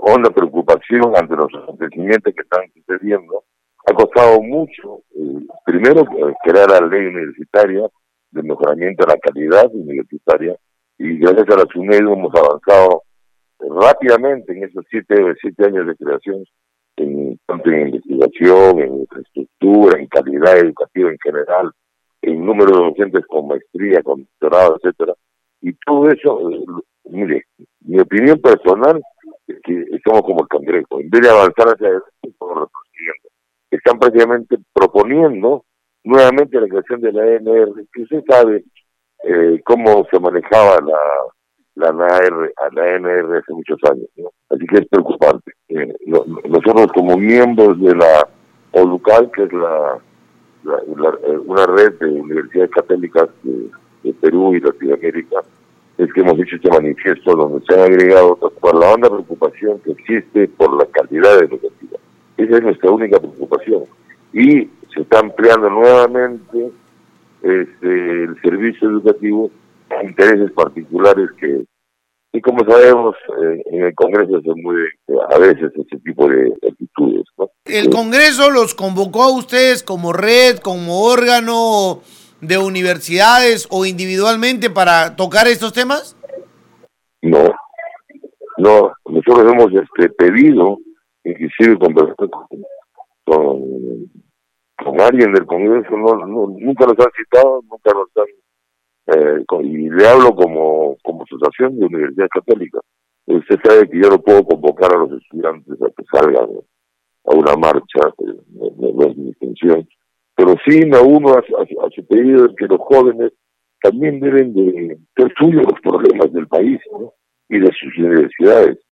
honda preocupación ante los acontecimientos que están sucediendo. Ha costado mucho, primero, crear la ley universitaria de mejoramiento de la calidad universitaria, y gracias a la SUNEDU hemos avanzado rápidamente en esos siete años de creación, tanto en investigación, en infraestructura, en calidad educativa en general, en número de docentes con maestría, con doctorado, etcétera. Y todo eso, mire, mi opinión personal es que estamos como el cangrejo. En vez de avanzar hacia adelante, estamos retrocediendo. Están prácticamente proponiendo nuevamente la creación de la ANR, que usted sabe cómo se manejaba la ANR hace muchos años, ¿no? Así que es preocupante. Nosotros como miembros de la ODUCAL, que es una red de universidades católicas de Perú y Latinoamérica, es que hemos hecho este manifiesto donde se han agregado por la honda preocupación que existe por la calidad educativa. Esa es nuestra única preocupación. Y se está ampliando nuevamente el servicio educativo a intereses particulares y como sabemos, en el Congreso se mueve a veces ese tipo de actitudes, ¿no? ¿El Congreso los convocó a ustedes como red, como órgano de universidades o individualmente para tocar estos temas? No, nosotros hemos pedido, inclusive conversar con alguien del Congreso, nunca nos han citado, nunca nos han, y le hablo como asociación de universidades católicas. Usted sabe que yo no puedo convocar a los estudiantes a que salgan a una marcha, no es mi intención, pero sí me uno a su pedido de que los jóvenes también deben de ser suyos los problemas del país, ¿no? Y de sus universidades.